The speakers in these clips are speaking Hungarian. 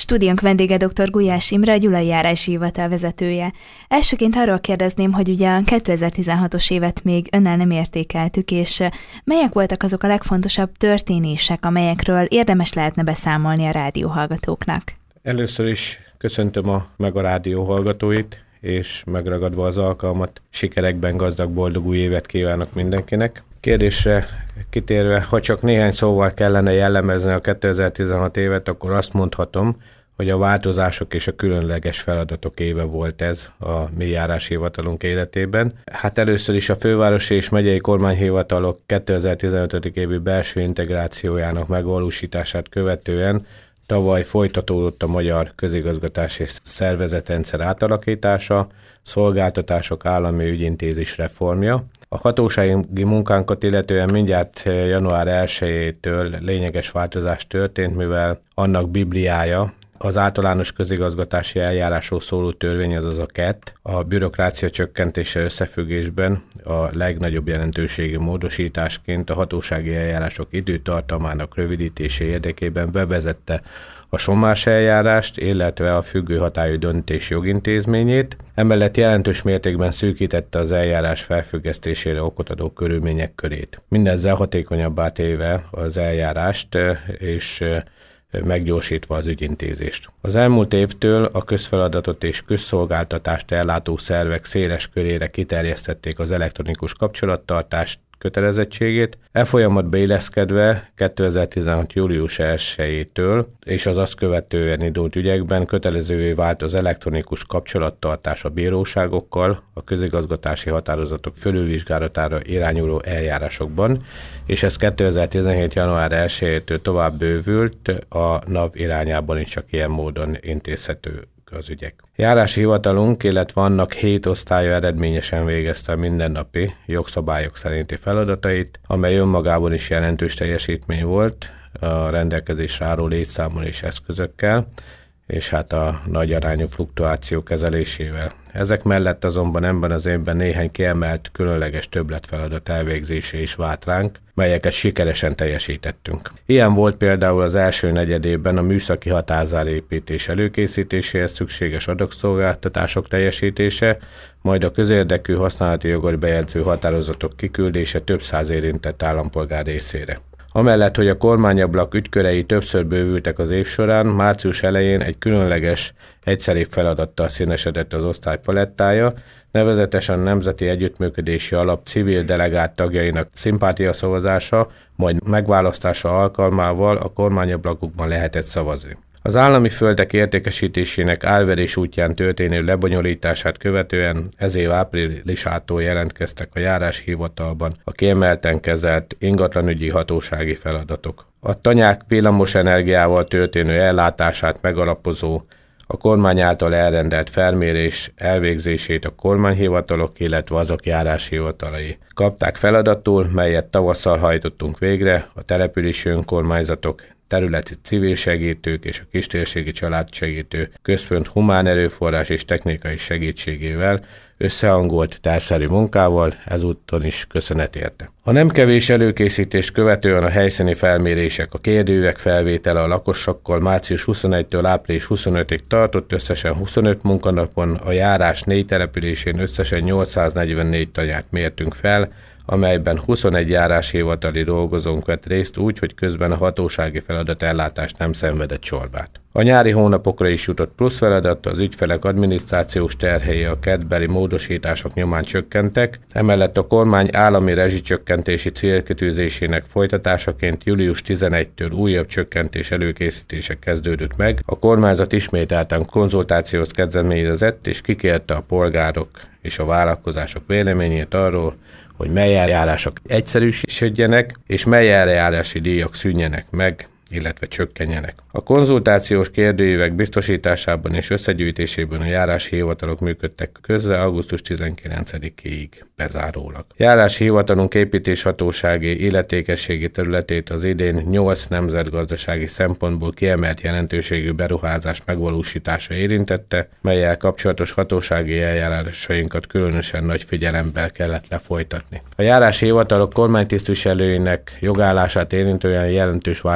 Stúdiónk vendége dr. Gulyás Imre, a Gyulai Járási Hivatal vezetője. Elsőként arról kérdezném, hogy ugye a 2016-os évet még önnel nem értékeltük, és melyek voltak azok a legfontosabb történések, amelyekről érdemes lehetne beszámolni a rádióhallgatóknak? Először is köszöntöm meg a rádió hallgatóit, és megragadva az alkalmat, sikerekben gazdag, boldog új évet kívánok mindenkinek. Kérdésre kitérve, ha csak néhány szóval kellene jellemezni a 2016 évet, akkor azt mondhatom, hogy a változások és a különleges feladatok éve volt ez a mi járáshivatalunk életében. Hát először is a fővárosi és megyei kormányhivatalok 2015. évi belső integrációjának megvalósítását követően tavaly folytatódott a magyar közigazgatási szervezetrendszer átalakítása, szolgáltatások állami ügyintézés reformja. A hatósági munkánkat illetően mindjárt január 1-től lényeges változás történt, mivel annak bibliája, az általános közigazgatási eljárásról szóló törvény, azaz a KET, a bürokrácia csökkentése összefüggésben a legnagyobb jelentőségi módosításként a hatósági eljárások időtartamának rövidítése érdekében bevezette a sommás eljárást, illetve a függő hatályú döntés jogintézményét. Emellett jelentős mértékben szűkítette az eljárás felfüggesztésére okot adó körülmények körét. Mindezzel hatékonyabbá téve az eljárást és meggyorsítva az ügyintézést. Az elmúlt évtől a közfeladatot és közszolgáltatást ellátó szervek széles körére kiterjesztették az elektronikus kapcsolattartást kötelezettségét. E folyamatba illeszkedve 2016. július 1-től és az azt követően indult ügyekben kötelezővé vált az elektronikus kapcsolattartás a bíróságokkal, a közigazgatási határozatok fölülvizsgálatára irányuló eljárásokban, és ez 2017. január 1-től tovább bővült, a NAV irányában is csak ilyen módon intézhető az ügyek. Járási hivatalunk, illetve annak 7 osztálya eredményesen végezte a mindennapi jogszabályok szerinti feladatait, amely önmagában is jelentős teljesítmény volt a rendelkezésre álló létszámmal és eszközökkel, és hát a nagy arányú fluktuáció kezelésével. Ezek mellett azonban ebben az évben néhány kiemelt, különleges többletfeladat elvégzése is várt ránk, melyeket sikeresen teljesítettünk. Ilyen volt például az első negyedében a műszaki határozárépítés előkészítéséhez szükséges adakszolgáltatások teljesítése, majd a közérdekű használati jogot bejegyző határozatok kiküldése több száz érintett állampolgár részére. Amellett, hogy a kormányablak ügykörei többször bővültek az év során, március elején egy különleges, egyszeri feladattal színesedett az osztály palettája, nevezetesen a Nemzeti Együttműködési Alap civil delegált tagjainak szimpátiaszavazása, majd megválasztása alkalmával a kormányablakokban lehetett szavazni. Az állami földek értékesítésének árverés útján történő lebonyolítását követően ez év áprilisától jelentkeztek a járási hivatalban a kiemelten kezelt ingatlanügyi hatósági feladatok. A tanyák villamos energiával történő ellátását megalapozó, a kormány által elrendelt felmérés elvégzését a kormányhivatalok, illetve azok járási hivatalai kapták feladatul, melyet tavasszal hajtottunk végre a települési önkormányzatok, területi civil segítők és a Kistérségi Családsegítő Központ humán erőforrás és technikai segítségével összehangolt társasági munkával, ezúton is köszönet érte. A nem kevés előkészítést követően a helyszíni felmérések, a kérdőívek felvétele a lakosokkal március 21-től április 25-ig tartott, összesen 25 munkanapon a járás 4 településén összesen 844 tanyát mértünk fel, amelyben 21 járáshivatali dolgozónk vett részt úgy, hogy közben a hatósági feladat ellátást nem szenvedett csorbát. A nyári hónapokra is jutott plusz feladat, az ügyfelek adminisztrációs terhei a kedbeli módosítások nyomán csökkentek, emellett a kormány állami rezsicsökkentési célkitűzésének folytatásaként július 11-től újabb csökkentés előkészítése kezdődött meg, a kormányzat ismételten konzultációt kezdeményezett és kikérte a polgárok és a vállalkozások véleményét arról, hogy mely eljárások egyszerűsödjenek, és mely eljárási díjak szűnjenek meg, illetve csökkenjenek. A konzultációs kérdőívek biztosításában és összegyűjtésében a járási hivatalok működtek közre augusztus 19-ig bezárólag. Járási hivatalunk építéshatósági illetékességi területét az idén 8 nemzetgazdasági szempontból kiemelt jelentőségű beruházás megvalósítása érintette, melyel kapcsolatos hatósági eljárásainkat különösen nagy figyelemmel kellett lefolytatni. A járási hivatalok kormánytisztviselőinek jogállását érintően jelentős változást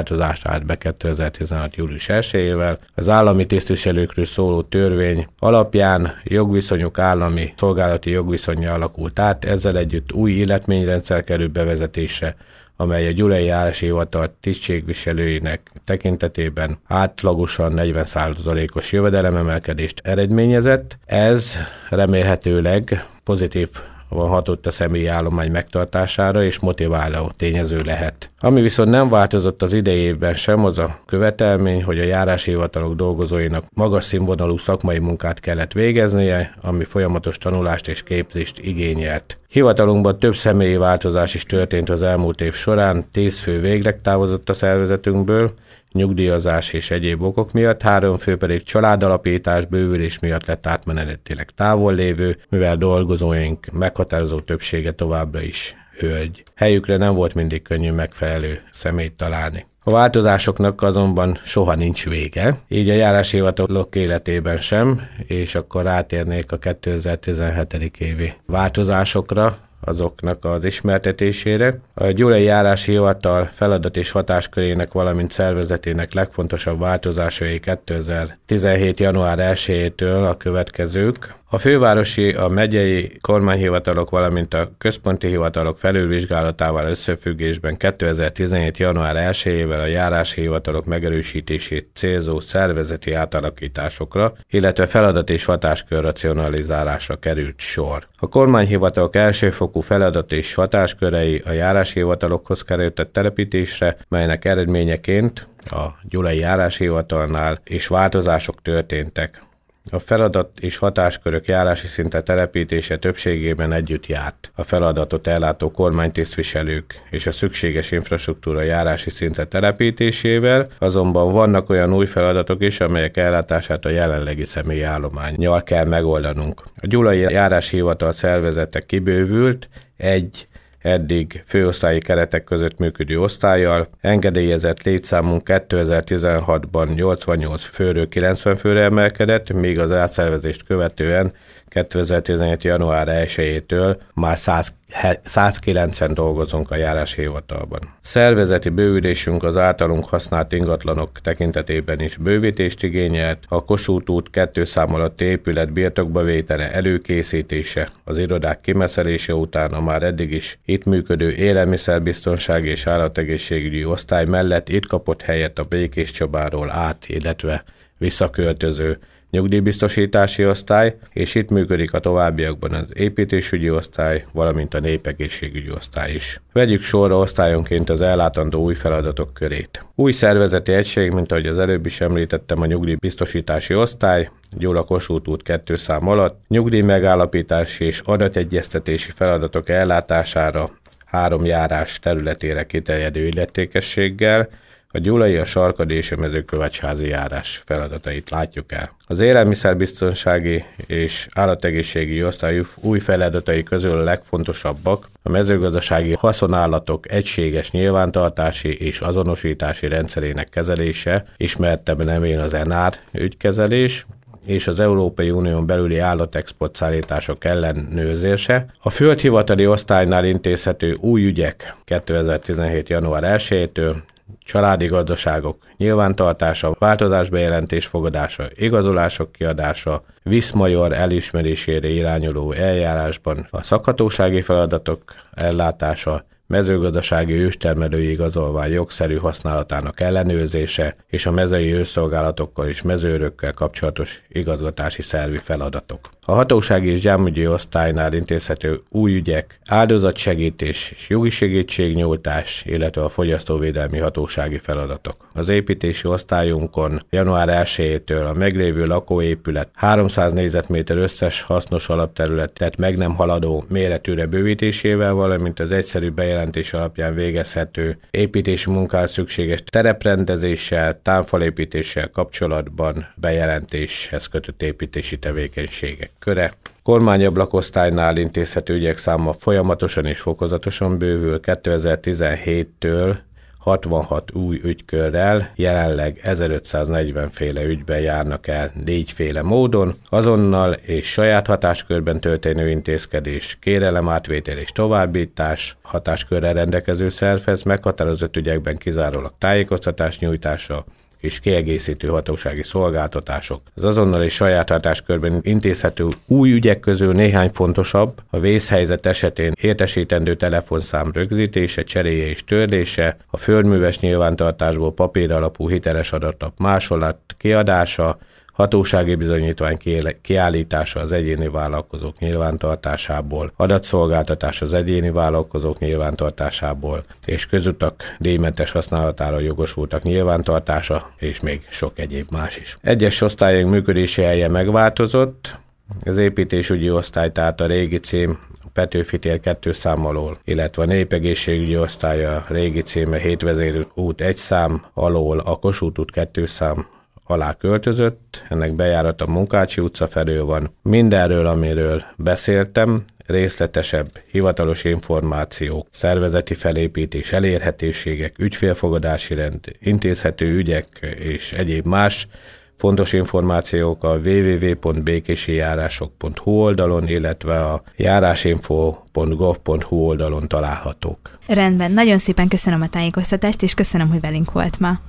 állt be 2016. július 1-ével. Az állami tisztviselőkről szóló törvény alapján jogviszonyuk állami szolgálati jogviszonnyá alakult át, ezzel együtt új illetményrendszer kerül bevezetésre, amely a Gyulai Járási Hivatal tisztségviselőinek tekintetében átlagosan 40%-os jövedelememelkedést eredményezett. Ez remélhetőleg pozitív hatott a személyi állomány megtartására és motiváló tényező lehet. Ami viszont nem változott az idei évben sem, az a követelmény, hogy a járási hivatalok dolgozóinak magas színvonalú szakmai munkát kellett végeznie, ami folyamatos tanulást és képzést igényelt. Hivatalunkban több személyi változás is történt az elmúlt év során, 10 fő végleg távozott a szervezetünkből, nyugdíjazás és egyéb okok miatt, 3 fő pedig családalapítás, bővülés miatt lett átmenetileg távol lévő, mivel dolgozóink meghatározó többsége továbbra is hölgy. Helyükre nem volt mindig könnyű megfelelő személyt találni. A változásoknak azonban soha nincs vége, így a járási hivatalok életében sem, és akkor rátérnék a 2017. évi változásokra, azoknak az ismertetésére. A Gyulai Járási Hivatal feladat és hatáskörének, valamint szervezetének legfontosabb változásai 2017. január 1-től a következők. A fővárosi, a megyei kormányhivatalok, valamint a központi hivatalok felülvizsgálatával összefüggésben 2017. január 1-ével a járási hivatalok megerősítését célzó szervezeti átalakításokra, illetve feladat és hatáskör racionalizálásra került sor. A kormányhivatalok elsőfokú feladat és hatáskörei a járási hivatalokhoz kerültek telepítésre, melynek eredményeként a Gyulai Járási Hivatalnál is változások történtek. A feladat és hatáskörök járási szinten telepítése többségében együtt járt. A feladatot ellátó kormánytisztviselők és a szükséges infrastruktúra járási szinten telepítésével, azonban vannak olyan új feladatok is, amelyek ellátását a jelenlegi személyi állománnyal kell megoldanunk. A Gyulai Járási Hivatal szervezete kibővült, egy eddig főosztályi keretek között működő osztállyal, engedélyezett létszámunk 2016-ban 88 főről 90 főre emelkedett, míg az átszervezést követően 2017. január 1-től már 109-en dolgozunk a járási hivatalban. Szervezeti bővülésünk az általunk használt ingatlanok tekintetében is bővítést igényelt, a Kossuth út 2 szám alatti épület birtokba vétele előkészítése, az irodák kimeszelése után a már eddig is itt működő élelmiszerbiztonsági és állategészségügyi osztály mellett itt kapott helyet a Békés Csabáról át, illetve visszaköltöző nyugdíjbiztosítási osztály, és itt működik a továbbiakban az építésügyi osztály, valamint a népegészségügyi osztály is. Vegyük sorra osztályonként az ellátandó új feladatok körét. Új szervezeti egység, mint ahogy az előbb is említettem, a nyugdíjbiztosítási osztály, Gyula Kossuth út 2 szám alatt, nyugdíj megállapítási és adategyeztetési feladatok ellátására 3 járás területére kiterjedő illetékességgel, a gyulai, a sarkadi és a mezőkövetházi járás feladatait látjuk el. Az élelmiszerbiztonsági és állategészségügyi osztály új feladatai közül a legfontosabbak a mezőgazdasági haszonállatok egységes nyilvántartási és azonosítási rendszerének kezelése, ismertebb nevén az ENÁR ügykezelés, és az Európai Unión belüli állatexport szállítások ellenőrzése. A földhivatali osztálynál intézhető új ügyek 2017. január 1-től családi gazdaságok nyilvántartása, változásbejelentés fogadása, igazolások kiadása, viszmajor elismerésére irányuló eljárásban a szakhatósági feladatok ellátása, mezőgazdasági őstermelői igazolvány jogszerű használatának ellenőrzése és a mezei őszolgálatokkal és mezőörökkel kapcsolatos igazgatási szervi feladatok. A hatósági és gyámügyi osztálynál intézhető új ügyek, áldozatsegítés és jogi segítségnyújtás, illetve a fogyasztóvédelmi hatósági feladatok. Az építési osztályunkon január 1-től a meglévő lakóépület 300 négyzetméter összes hasznos alapterületet meg nem haladó méretűre bővítésével, valamint az egyszerű bejelentés alapján végezhető építési munkához szükséges tereprendezéssel, támfalépítéssel kapcsolatban bejelentéshez kötött építési tevékenységek köre. Kormányablakosztálynál intézhető ügyek száma folyamatosan és fokozatosan bővül. 2017-től 66 új ügykörrel, jelenleg 1540 féle ügyben járnak el 4 féle módon, azonnal és saját hatáskörben történő intézkedés, kérelemátvétel és továbbítás, hatáskörrel rendelkező szervhez meghatározott ügyekben kizárólag tájékoztatás nyújtása, és kiegészítő hatósági szolgáltatások. Az azonnal és saját hatáskörben intézhető új ügyek közül néhány fontosabb: a vészhelyzet esetén értesítendő telefonszám rögzítése, cseréje és törlése, a földműves nyilvántartásból papír alapú hiteles adatok másolat kiadása, hatósági bizonyítvány kiállítása az egyéni vállalkozók nyilvántartásából, adatszolgáltatás az egyéni vállalkozók nyilvántartásából, és közutak díjmentes használatára jogosultak nyilvántartása, és még sok egyéb más is. Egyes osztályok működési helye megváltozott, az építésügyi osztály, tehát a régi cím Petőfi tér 2 szám alól, illetve a népegészségügyi osztálya régi címe Hétvezér út 1 szám alól a Kossuth út 2 szám alá költözött, ennek bejárata Munkácsi utca felől van. Mindenről, amiről beszéltem, részletesebb hivatalos információk, szervezeti felépítés, elérhetőségek, ügyfélfogadási rend, intézhető ügyek és egyéb más fontos információk a www.békésijárások.hu oldalon, illetve a járásinfo.gov.hu oldalon találhatók. Rendben, nagyon szépen köszönöm a tájékoztatást, és köszönöm, hogy velünk volt ma.